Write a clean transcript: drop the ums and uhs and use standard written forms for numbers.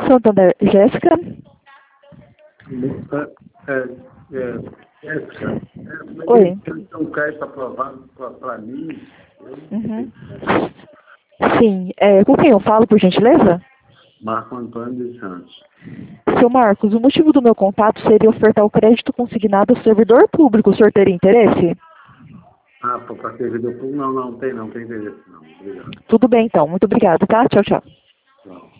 Santander, Jéssica? Jéssica, Oi. um crédito aprovado para mim. Uhum. Sim, com quem eu falo, por gentileza? Marco Antônio dos Santos. Seu Marcos, o motivo do meu contato seria ofertar o crédito consignado ao servidor público. O senhor teria interesse? Para servidor público? Não tem interesse não. Obrigado. Tudo bem, então. Muito obrigado, tá? Tchau, tchau. Tchau.